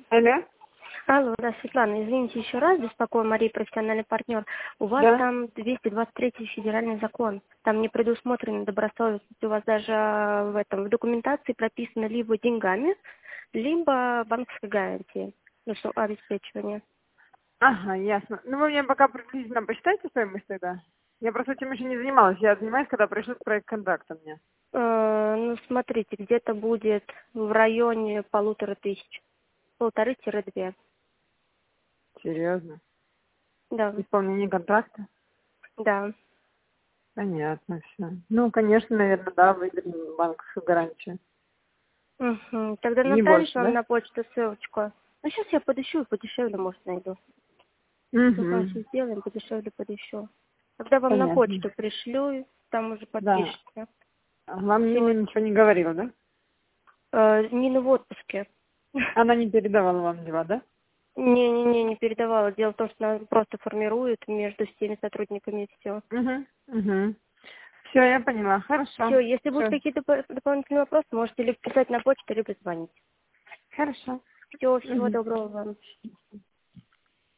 Алло? Алло, да, Светлана, извините еще раз, беспокою Мария, профессиональный партнер. У вас Да. там 223 федеральный закон. Там не предусмотрена добросовестность. У вас даже в документации прописано либо деньгами, либо банковской гарантией, ну, что обеспечивание. Ага, ясно. Ну, вы мне пока приблизительно посчитайте стоимость тогда. Я просто этим еще не занималась. Я занимаюсь, когда пришлют проект контракта мне. Ну, смотрите, где-то будет в районе 1500, 1,5-2. Серьезно? Да, Исполнение контракта? да. Понятно все. Ну, конечно, наверное, да, выиграем банковскую гарантию. Угу. Тогда Не направить больше, вам да? на почту ссылочку. Ну, сейчас я подыщу и подешевле, может, найду. Угу. Давайте сделаем, подешевле подыщу. Когда вам на Понятно. почту пришлю, там уже Да. подпишите. Вам Нина Все. ничего не говорила, да? Нина в отпуске. Она не передавала вам дела, да? Не-не-не, не передавала. Дело в том, что она просто формирует между всеми сотрудниками и все. Угу. Угу. Все, я поняла. Все, Хорошо. если будут Все. какие-то дополнительные вопросы, можете либо писать на почту, либо звонить. Хорошо. Все, всего Угу. доброго вам.